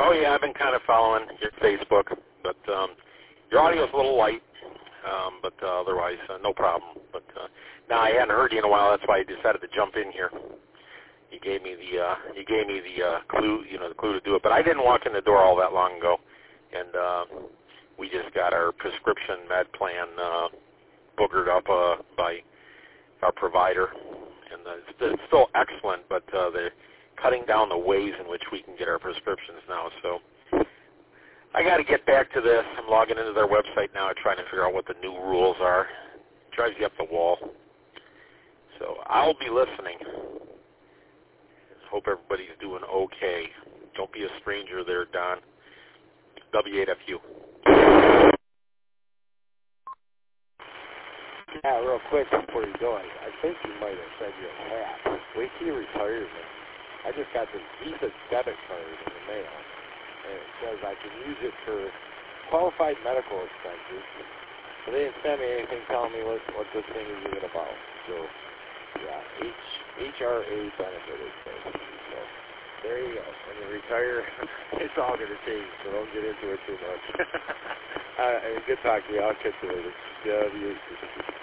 Oh, yeah, I've been kind of following your Facebook, but your audio's a little light, but otherwise, no problem. But now I hadn't heard you in a while. That's why I decided to jump in here. You gave me the clue, the clue to do it. But I didn't walk in the door all that long ago, and we just got our prescription med plan boogered up by our provider, and it's still excellent, but they're cutting down the ways in which we can get our prescriptions now. So I got to get back to this. I'm logging into their website now and trying to figure out what the new rules are. It drives you up the wall. So I'll be listening. Hope everybody's doing okay. Don't be a stranger there, Don. W8FU. Yeah, real quick before you go, I think you might have said you had. Wait till you retire, man. I just got this Visa debit card in the mail, and it says I can use it for qualified medical expenses. But they didn't send me anything telling me what this thing is even about. So, yeah, HRA benefit it says. So, there you go. When you retire, it's all going to change, so don't get into it too much. Good talk to you. I'll catch you later.